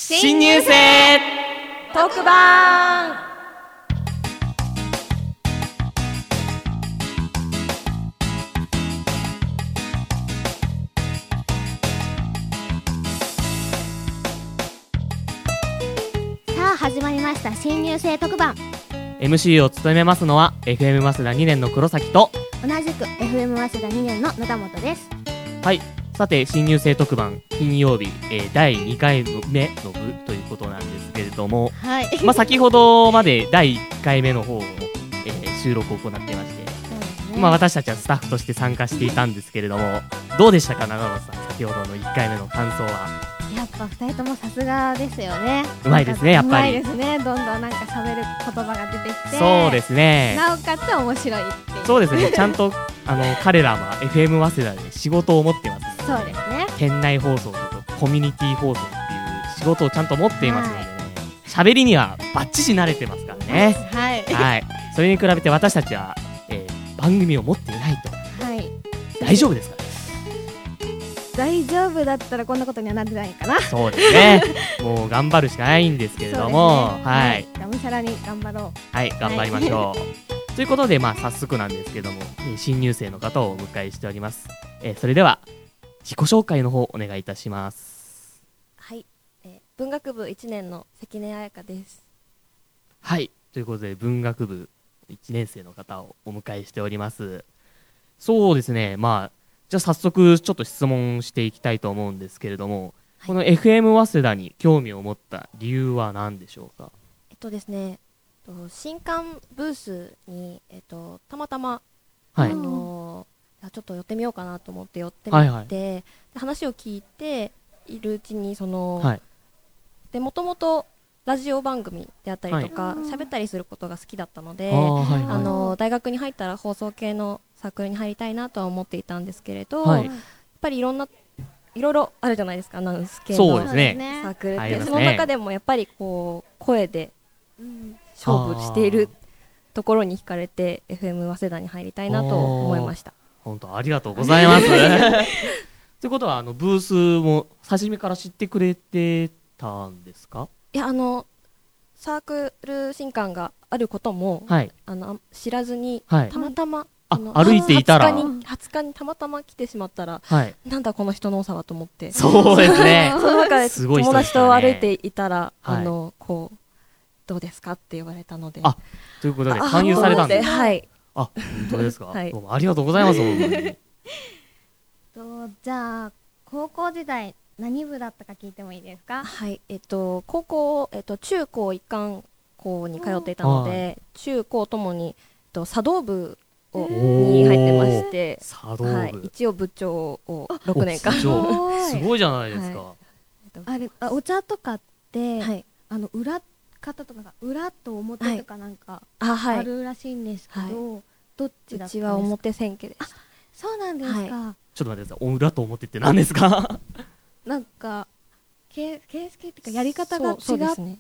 新入生特番。 さあ始まりました新入生特番。 MC を務めますのは FM 早稲田2年の黒崎と、 同じく FM 早稲田2年の野田本です。 はい、さて新入生特番金曜日、第2回目の部ということなんですけれども、 はい。 先ほどまで第1回目の方を、収録を行っていまして、 そうですね。 私たちはスタッフとして参加していたんですけれども、どうでしたか長野さん、先ほどの1回目の感想は。 やっぱ2人ともさすがですよね。 うまいですね、やっぱり。 うまいですね。どんどんなんか喋る言葉が出てきて、 そうですね。 なおかつ面白いっていう。 そうですね、ちゃんと彼らは FM 早稲田で仕事を持ってます、 そうですね。 県内放送とコミュニティ放送っていう仕事をちゃんと持っていますのでね、喋りにはバッチリ慣れてますからね。 はい。 はい。それに比べて私たちは、番組を持っていないと。 はい。 大丈夫ですか？ 大丈夫だったらこんなことにはなってないかな。 そうですね。もう頑張るしかないんですけれども、 そうですね。 はい。 がむしゃらに頑張ろう。 はい、頑張りましょう。ということで、早速なんですけども、新入生の方をお迎えしております。それでは自己紹介の方お願いいたします。 はい、文学部1年の関根彩香です。 はい、ということで文学部1年生の方をお迎えしております。そうですね、じゃあ早速ちょっと質問していきたいと思うんですけれども、この FM 早稲田に興味を持った理由は何でしょうか？ ですね、新刊ブースに、たまたま、 はい、 ちょっと寄ってみようかなと思って寄ってみて、 はいはい、 で話を聞いているうちにはい、 でもともとラジオ番組であったりとか喋、ったりすることが好きだったので、大学に入ったら放送系のサークルに入りたいなとは思っていたんですけれど、やっぱりいろいろあるじゃないですか、アナウンス系のサークルって、その中でもやっぱりこう声で勝負しているところに惹かれて FM 早稲田に入りたいなと思いました。 本当ありがとうございます。ということはブースも初めから知ってくれてたんですか？ いや、サークル新刊があることも、知らずに、たまたま歩いていたら 20日にたまたま来てしまったら、なんだこの人の多さはと思って、 そうですね。 その中で友達と歩いていたら、こうどうですかって言われたので、 ということで勧誘されたんです。 はい。 本当ですか？どうもありがとうございます。 じゃあ高校時代何部だったか聞いてもいいですか？ はい、高校、中高一貫校に通っていたので、中高ともに茶道部に入ってまして、一応部長を6年間。 すごいじゃないですか。 あれ、お茶とかって、裏方とか裏と表とかなんかあるらしいんですけど、どっちだったんですか？ うちは表千家です。 そうなんですか。 ちょっと待ってください。裏と表って何ですか？ なんか形式っていうかやり方が違って、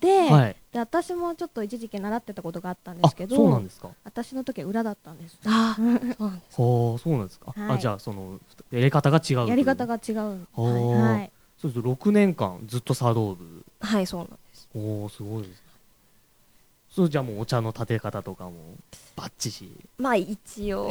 で私もちょっと一時期習ってたことがあったんですけど、 そうなんですか？ 私の時は裏だったんです。 そうなんですか。じゃあそのやり方が違う。 やり方が違う。 はい。そうすると6年間ずっと茶道部。 はい、そうなんです。 すごいですね。そうじゃあもうお茶の立て方とかもバッチシ。 一応。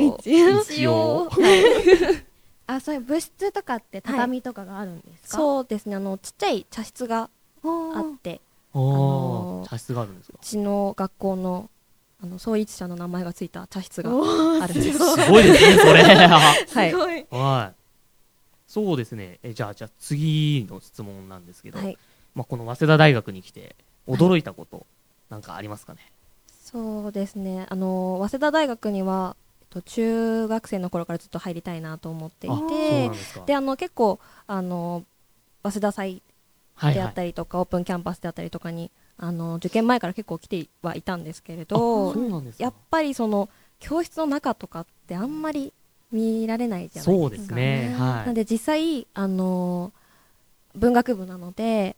そういう部室とかって畳とかがあるんですか？ そうですね、ちっちゃい茶室があって、 茶室があるんですか？ うちの学校の創立者の名前がついた茶室があるんです。 すごいですね、それ。 はい。 そうですね。じゃあ次の質問なんですけど、この早稲田大学に来て驚いたことなんかありますかね？ そうですね、早稲田大学には中学生の頃からずっと入りたいなと思っていて、で結構早稲田祭であったりとか、オープンキャンパスであったりとかに受験前から結構来てはいたんですけれど、やっぱりその教室の中とかってあんまり見られないじゃないですか。 そうですね。 なので実際文学部なので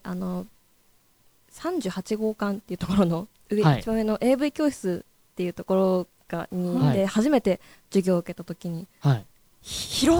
38号館っていうところの一番上の AV 教室っていうところで初めて授業を受けた時に、広っ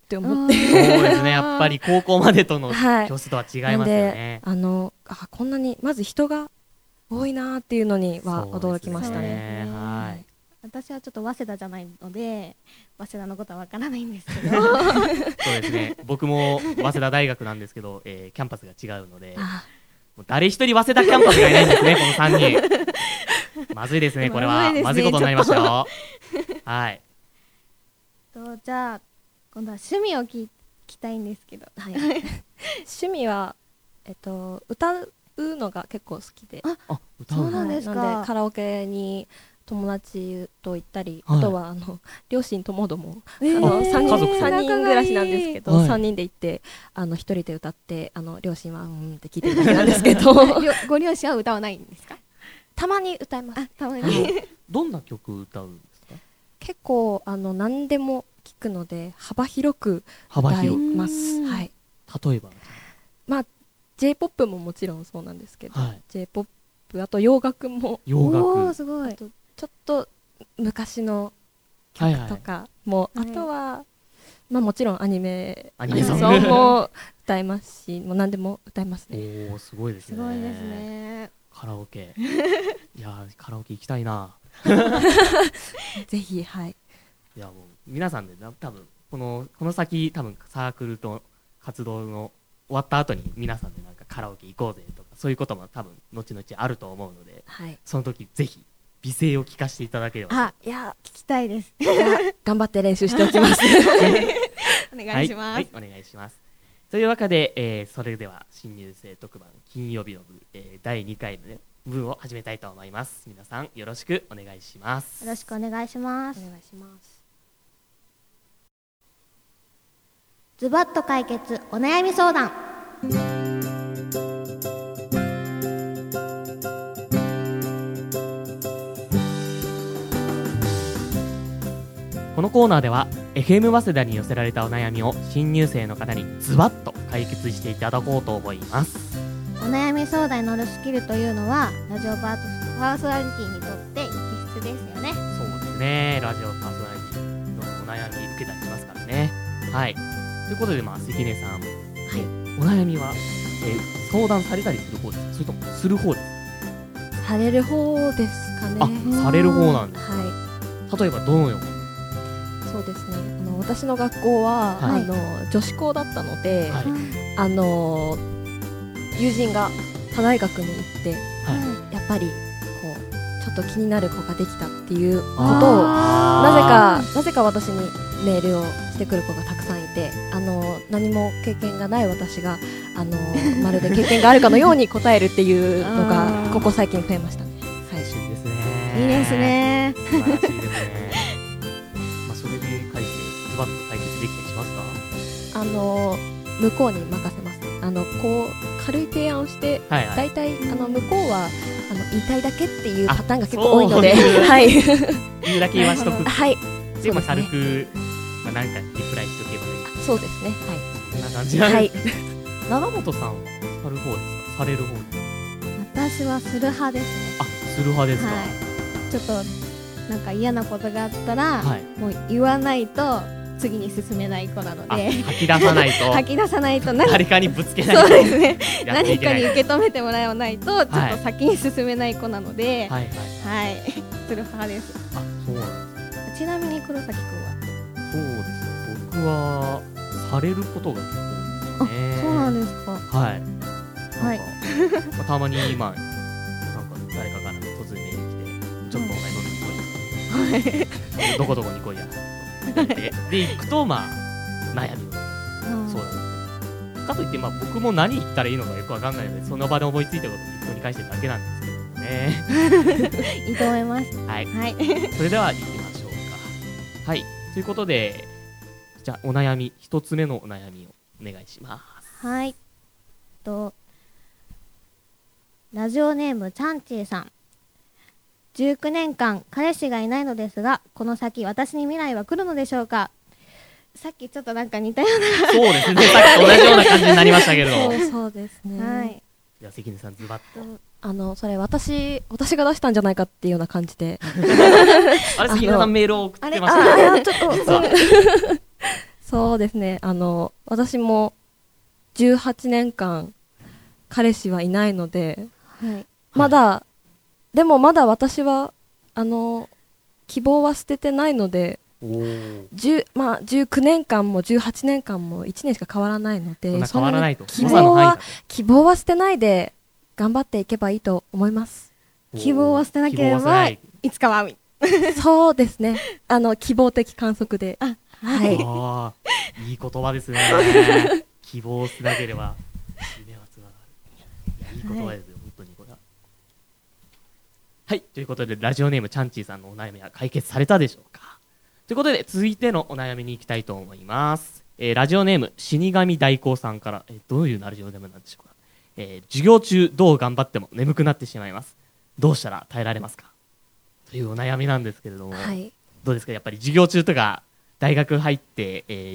って思って、 そうですね、やっぱり高校までとの教室とは違いますよね。 こんなにまず人が多いなっていうのには驚きましたね。 はい。私はちょっと早稲田じゃないので早稲田のことはわからないんですけどそうですね、僕も早稲田大学なんですけど、キャンパスが違うのでもう誰一人早稲田キャンパスがいないんですねこの3人まずいですね、これはまずいことになりましたよはい。 じゃあ今度は趣味を聞きたいんですけど、はい、 趣味は、歌うのが結構好きで、 歌うのですか。 なんでカラオケに友達と行ったり、あとは両親ともども3人暮らしなんですけど、3人で行って1人で歌って、両親はって聞いてるだけなんですけどご両親は歌わないんですか。 たまに歌います。 たまにどんな曲歌うんですか。 結構何でも聞くので幅広く歌います。はい。 例えばまあ J-POP ももちろんそうなんですけど、J-POP あと洋楽も、 すごい。 ちょっと昔の曲とかも、あとはもちろんアニメソングも歌いますし、もう何でも歌いますね。 すごいですね。 すごいですね。 カラオケいやカラオケ行きたいなぜひ。はい。 いやもう皆さんで多分この先多分サークルと活動の終わった後に皆さんでなんかカラオケ行こうぜとかそういうことも多分後々あると思うので、その時ぜひ美声を聞かせていただければ。 いや聞きたいです。 頑張って練習しておきますお願いします。 はい、お願いします。というわけで、それでは新入生特番金曜日の部、第2回の分を始めたいと思います。皆さんよろしくお願いします。 よろしくお願いします。 お願いします。 ズバッと解決お悩み相談。 このコーナーでは FM 早稲田に寄せられたお悩みを新入生の方にズバッと解決していただこうと思います。 お悩み相談に乗るスキルというのはラジオパーソナリティにとって必須ですよね。 そうですね、ラジオパーソナリティのお悩み受けたりしますからね。はい。ということで関根さん、お悩みは、相談されたりする方ですか、それともする方ですか。 される方ですかね。 される方なんですか。例えばどのような。 そうですね、私の学校は、女子校だったので、友人が他大学に行って、やっぱりこうちょっと気になる子ができたっていうことをなぜか私にメールをしてくる子がたくさんいて、何も経験がない私がまるで経験があるかのように答えるっていうのがここ最近増えましたね。 最新ですね。 いいですね。 素晴らしいですね。それで返してズバッと解決できたりしますか。 向こうに任せます。こう軽い提案をして、だいたい向こうは言いたいだけっていうパターンが結構多いので、 言うだけ言わしとく。 はい。 で軽くなんかリプライしておけばいい。 そうですね。はい。 こんな感じなんですね。長本さんはされる方ですか、される方ですか。 私はする派ですね。 する派ですか。 ちょっとなんか嫌なことがあったら、もう言わないと次に進めない子なので、 吐き出さないと誰かにぶつけないと。 そうですね。何かに受け止めてもらわないとちょっと先に進めない子なので、する派です。 そうなんです。 ちなみに黒崎くんは。 そうですね、僕はされることが結構多いですね。 そうなんですか。 たまになんか誰かから突然メール来て、ちょっとお前飲んでこい、どこどこに来いやで行くと悩みをそうなんです。かといって僕も何言ったらいいのかよくわかんないので、その場で思いついたことを適当に返してるだけなんですけどね。 いいと思います。 それでは行きましょうか。ということで、じゃあお悩み一つ目のお悩みをお願いします。 ラジオネームチャンチーさん。19年間彼氏がいないのですが、この先私に未来は来るのでしょうか。さっきちょっとなんか似たような。 そうですね、さっきと同じような感じになりましたけれども。 そうですね。 じゃあ関根さんズバッと。 それ私が出したんじゃないかっていうような感じで。 あれ関根さんメールを送ってました。 ちょっとそうですね、私も18年間彼氏はいないので、 はい、 まだでもまだ私は希望は捨ててないので、19年間も18年間も1年しか変わらないので、 そんな変わらないと。 希望は捨てないで頑張っていけばいいと思います。 希望は捨てなければいつかはそうですね、希望的観測で、 はい、いい言葉ですね。希望を捨てなければ夢はつながる。いい言葉ですよ、本当にこれは。はい、ということでラジオネームチャンチーさんのお悩みは解決されたでしょうか。ということで続いてのお悩みに行きたいと思います。ラジオネーム死神代行さんから、どういうラジオネームなんでしょうか。授業中どう頑張っても眠くなってしまいます。どうしたら耐えられますか、というお悩みなんですけれども、はい、どうですか。やっぱり授業中とか大学入って、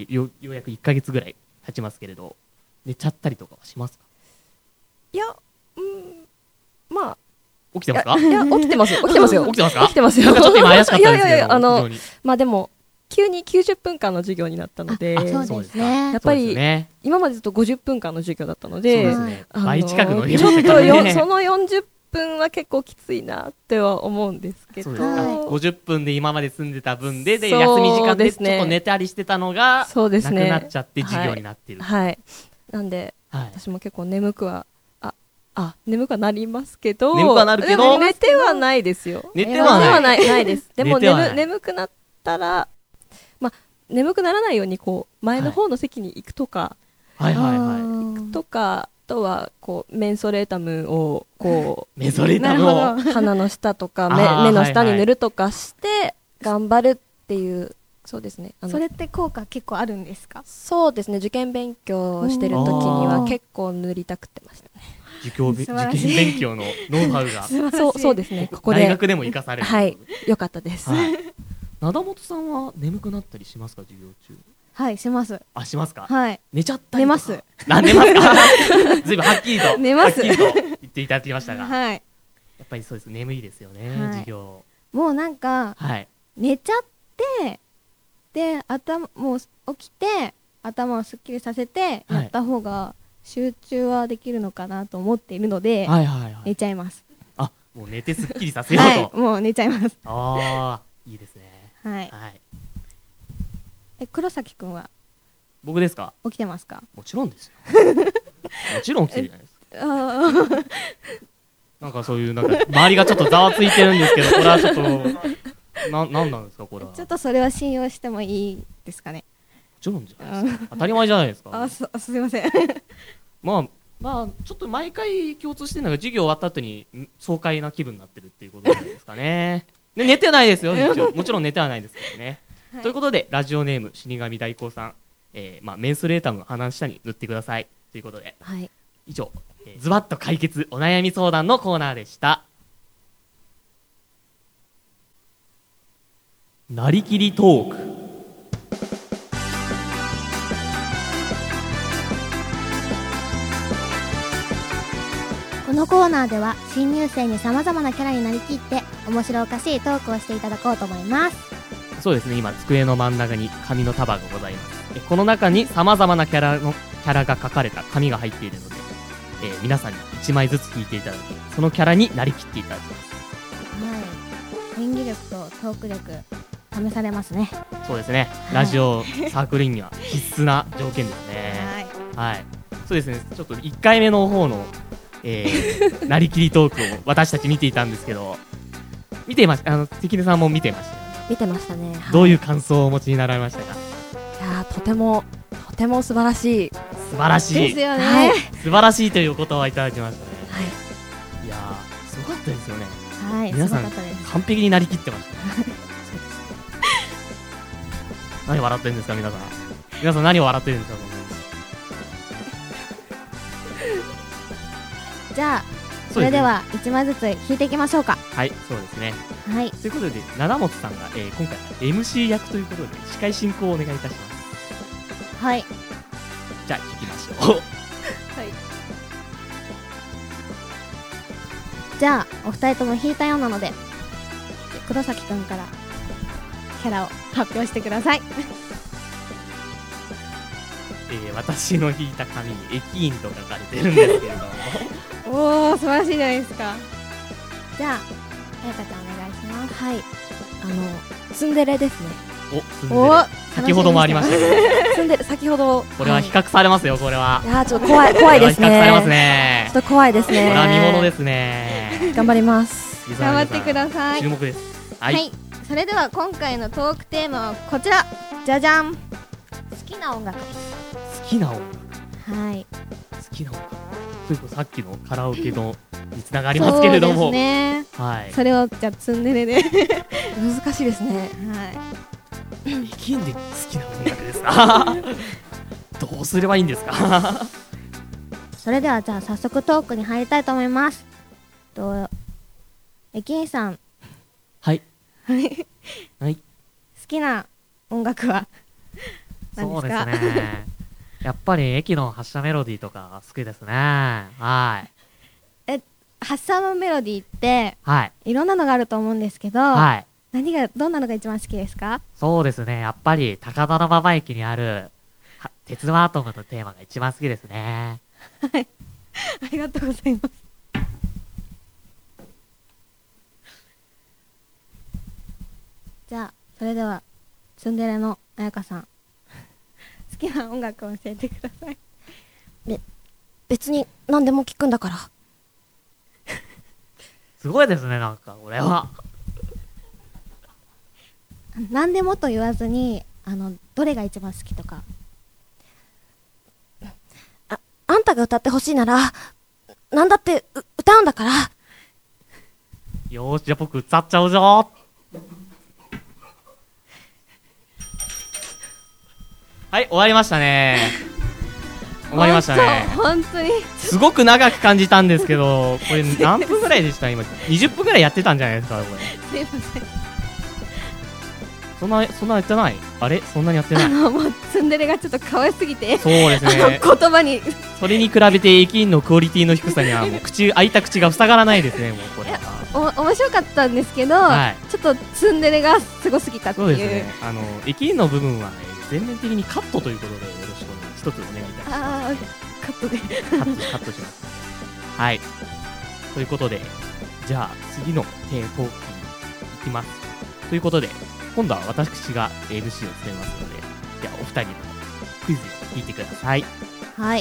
ようやく1ヶ月ぐらい経ちますけれど、寝ちゃったりとかはしますか。 いや、まあ起きてますか。 いや、起きてますよ。起きてますよ。 起きてますか。 起きてますよ。 なんかちょっと今怪しかったですけど。 まあでも急に90分間の授業になったので、 そうですね。 やっぱり今までずっと50分間の授業だったので、 そうですね、倍近くのちょっとその40分は結構きついなっては思うんですけど、 50分で今まで住んでた分で休み時間でちょっと寝たりしてたのがなくなっちゃって授業になっている。 はい。なんで私も結構眠くはなりますけど、 眠くはなるけど寝てはないですよ。 寝てはないです。でも眠くなったら、眠くならないようにこう前の方の席に行くとか、行くとか、あとはこうメンソレータムをこうメンソレータムを鼻の下とか目の下に塗るとかして頑張るっていう。そうですね。 それって効果結構あるんですか。 そうですね。受験勉強してる時には結構塗りたくってましたね。 受験勉強のノウハウがそうですね。ここで大学でも活かされる。 はい、よかったです。 灘本さんは眠くなったりしますか、授業中。 はい、します。 しますか。 はい。 寝ちゃったり。 寝ます。 寝ますか。ずいぶんはっきりと寝ます。 はっきりと言っていただきましたが、 はい。 やっぱりそうです。眠いですよね、授業。 もうなんか寝ちゃってでもう起きて頭をすっきりさせてやった方が集中はできるのかなと思っているので、寝ちゃいます。 もう寝てすっきりさせようと。 もう寝ちゃいます。 いいですね。 はい。黒崎くんは。 僕ですか。 起きてますか。 もちろんですよ。もちろん起きてるじゃないですか。なんかそういうなんか周りがちょっとざわついてるんですけど、これはちょっとなんなんですかこれは。 ちょっとそれは信用してもいいですかね。 もちろんじゃないですか。当たり前じゃないですか。 すいません。 まあちょっと毎回共通してるのが授業終わった後に爽快な気分になってるっていうことなんですかね。で寝てないですよ。もちろん寝てはないですけどね。ということでラジオネーム死神代行さん、メンスレータムの鼻の下に塗ってくださいということで、以上、ズバッと解決お悩み相談のコーナーでした。なりきりトーク。 このコーナーでは新入生にさまざまなキャラになりきって面白おかしいトークをしていただこうと思います。 そうですね、今机の真ん中に紙の束がございます。この中にさまざまなキャラが書かれた紙が入っているので、皆さんに1枚ずつ引いていただき、そのキャラになりきっていただきます。 演技力とトーク力試されますね。 そうですね、ラジオサークルには必須な条件ですね。そうですね、ちょっと1回目の方のなりきりトークを私たち見ていたんですけど、見ていました。関根さんも見てました。 見てましたね。 どういう感想をお持ちになられましたか。 いやとても素晴らしい。 素晴らしいですよね。 素晴らしいというお言葉をいただきましたね。いやすごかったですよね。皆さん完璧になりきってましたね。何笑ってるんですか皆さん。皆さん何を笑ってるんですか。 じゃあそれでは1枚ずつ引いていきましょうか。 はい、そうですね。 はい。 ということで灘本さんが、今回 MC 役ということで司会進行をお願いいたします。 はい。 じゃあ引きましょう。はい。 じゃあお二人とも引いたようなので黒崎くんからキャラを発表してください。 私の引いた紙に駅員と書かれてるんですけれどもおー、素晴らしいじゃないですか。じゃあ彩香ちゃんお願いします。 はい、ツンデレですね。 ツンデレ先ほどもありましたけどツンデレ先ほどこれは比較されますよ、これは。 いやーちょっと怖いですね。 比較されますね。 ちょっと怖いですね。 これは見ものですね。 頑張ります。 頑張ってください。 注目です。 はい、それでは今回のトークテーマはこちら、じゃじゃん。好きな音楽です。 好きな音楽。 はい。 好きな音楽。というとさっきのカラオケのにつながりますけれども。 そうですね。 はい。 それをじゃあツンデレで難しいですね。 はい。 駅員で好きな音楽ですかどうすればいいんですかそれではじゃあ早速トークに入りたいと思います。駅員さん、 はいはいはい、 好きな音楽は何ですか？ そうですねやっぱり駅の発車メロディーとか好きですね。はい。 発車のメロディーってはいいろんなのがあると思うんですけど、 はい、 どんなのが一番好きですか？ そうですね、やっぱり高田馬場駅にある鉄腕アトムのテーマが一番好きですね。 はい、ありがとうございます。じゃあそれではツンデレの彩香さん、好きな音楽を教えてください。 別に何でも聞くんだからすごいですね、なんかこれは何でもと言わずにどれが一番好きとか。 あんたが歌ってほしいならなんだって歌うんだから。 よーし、じゃあ僕歌っちゃうぞはい、終わりましたね。終わりましたね。 本当にすごく長く感じたんですけど、これ何分ぐらいでした？今20分ぐらいやってたんじゃないですか、これ。 すいません。 そんなやってない？あれ？そんなにやってない？ もうツンデレがちょっと可愛すぎて、 そうですね。 言葉にそれに比べて駅員のクオリティの低さにはもう開いた口が塞がらないですね、もうこれは。 面白かったんですけど、 はい、 ちょっとツンデレがすごすぎたっていう。 そうですね。駅員の部分はね、全面的にカットということでよろしくお願いします。一つお願いいたします。 ああ、カットでカットします。はい。ということで、じゃあ次のトークに行きます。ということで、今度は私が MC を務めますので、じゃあお二人のクイズを聞いてください。 はい。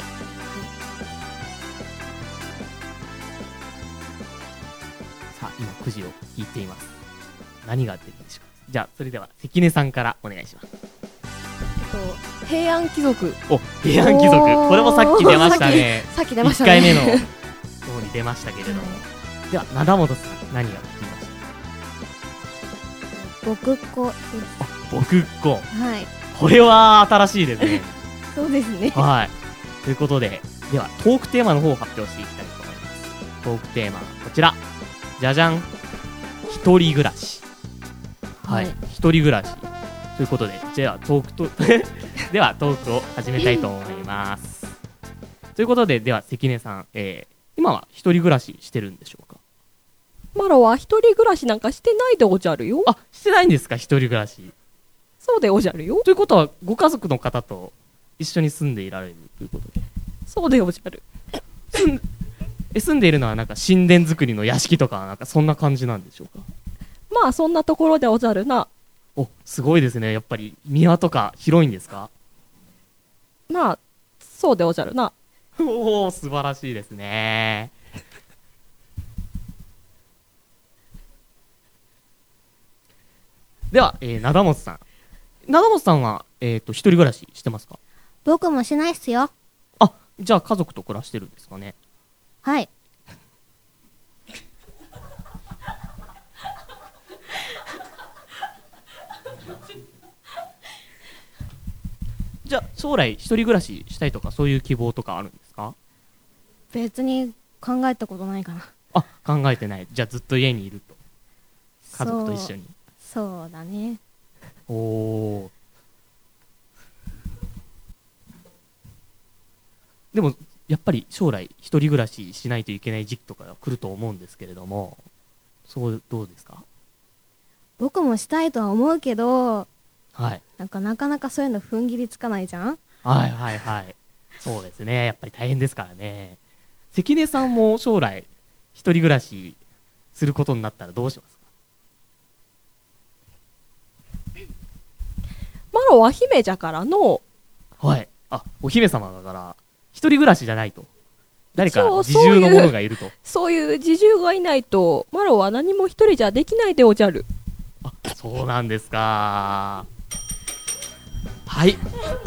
さあ、今くじを引いています。何が出るでしょうか。じゃあそれでは関根さんからお願いします。 平安貴族。 平安貴族、これもさっき出ましたね。 さっき出ましたね。 1回目の方に出ましたけれども、では灘本さん、何が出ました？ 僕っ子です。 僕っ子。 はい。 これは新しいですね。 そうですね。 はい。ということで、ではトークテーマの方を発表していきたいと思います。トークテーマはこちら。じゃじゃん。一人暮らし。はい。一人暮らし。ということで、じゃあトークを始めたいと思います。ということで、では関根さん、今は一人暮らししてるんでしょうか？ マロは一人暮らしなんかしてないでおじゃるよ。 あ、してないんですか、一人暮らし。 そうでおじゃるよ。 ということは、ご家族の方と一緒に住んでいられるということで。 そうでおじゃる。 住んでいるのはなんか神殿作りの屋敷とか、なんかそんな感じなんでしょうか？ まあそんなところでおじゃるな。 すごいですね。やっぱり庭とか広いんですか？ まあそうでおじゃるな。 素晴らしいですね。では、灘本さんは、一人暮らししてますか？ 僕もしないっすよ。 あ、じゃあ家族と暮らしてるんですかね？ はい。 じゃあ将来一人暮らししたいとかそういう希望とかあるんですか？ 別に考えたことないかな。 あ、考えてない。じゃあずっと家にいると。家族と一緒に。 そうだね。 でもやっぱり将来一人暮らししないといけない時期とかが来ると思うんですけれども、どうですか？ 僕もしたいとは思うけど、 はい。 なかなかそういうの踏ん切りつかないじゃん。 はいはいはい。そうですね。やっぱり大変ですからね。関根さんも将来一人暮らしすることになったらどうしますか？ マロは姫じゃからの。 はい。あ、お姫様だから一人暮らしじゃないと。誰か自重の者がいると。 そういう自重がいないとマロは何も一人じゃできないでおじゃる。 あ、そうなんですか。はい。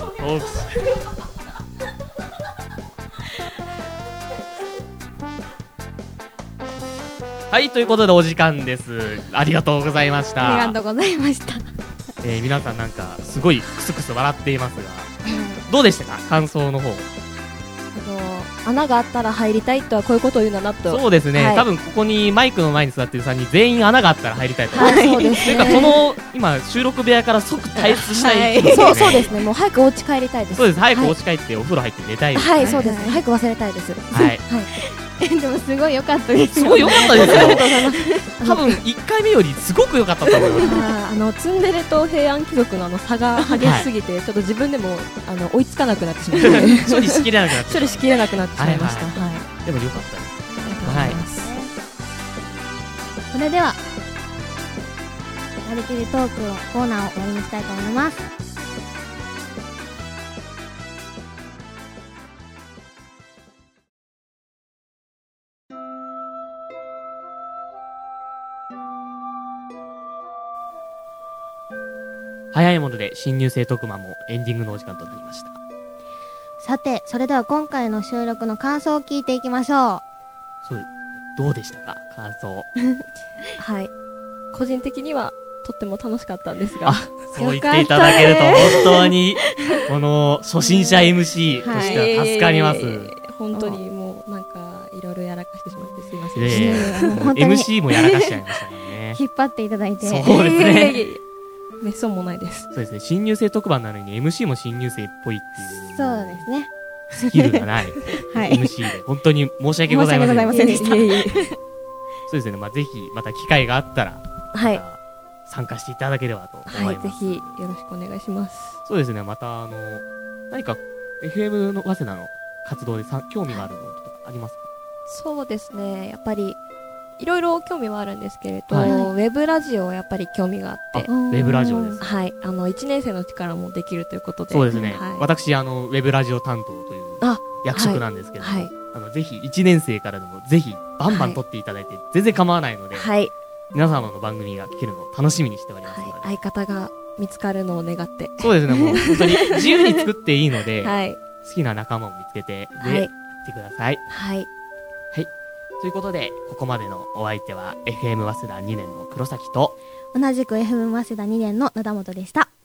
はい、ということでお時間です。ありがとうございました。 ありがとうございました。 皆さんなんかすごいクスクス笑っていますが、どうでしたか、感想の方。 穴があったら入りたいとはこういうことを言うんだなと。 そうですね、 はい、 多分ここにマイクの前に座っている3人全員穴があったら入りたいと、 はい、そうですね。 というかこの今収録部屋から即退出したい、 はい、そうですね。もう早くお家帰りたいです。 そうです。早くお家帰ってお風呂入って寝たいです。 はい、そうですね。早く忘れたいです。 はい。はいでもすごい良かったです。 すごい良かったですよ。多分1回目よりすごく良かったと思います。ツンデレと平安貴族の差が激しすぎて、ちょっと自分でも追いつかなくなってしまって、 処理しきれなくなってしまいました。 でも良かったです。 はい。 それではなりきりトークのコーナーを終わりにしたいと思います。 早いもので新入生特番もエンディングのお時間となりました。 さて、それでは今回の収録の感想を聞いていきましょう。 どうでしたか、感想。 はい、個人的にはとっても楽しかったんですが、 そう言っていただけると本当にこの初心者 MC としては助かります。 本当にもうなんかいろいろやらかしてしまってすいません。 MC もやらかしちゃいましたね。 引っ張っていただいて。 そうですね。 めっそうもないです。 そうですね。新入生特番なのに MC も新入生っぽいっていう。 そうですね。 スキルがない、はい、MC で本当に申し訳ございません。 申し訳ございませんでした。 そうですね。ぜひまた機会があったら、 はい、 参加していただければと思います。 はい、ぜひよろしくお願いします。 そうですね。また何か FM の早稲田の活動で興味があるのとかありますか？ そうですね。やっぱりいろいろ興味はあるんですけれど、 はい、 ウェブラジオはやっぱり興味があって、 ウェブラジオです。 はい、1年生の力もできるということで。 そうですね。 はい、 私ウェブラジオ担当という役職なんですけども、はい、ぜひ1年生からでもぜひバンバン撮っていただいて、全然構わないので、はい、皆様の番組が聞けるのを楽しみにしておりますので、 はい、相方が見つかるのを願って。 そうですね。もう本当に自由に作っていいので、 はい、 好きな仲間を見つけてで、やってください。 はい。 はい。ということで、ここまでのお相手は FM 早稲田2年の黒崎と、 同じく FM 早稲田2年の灘本でした。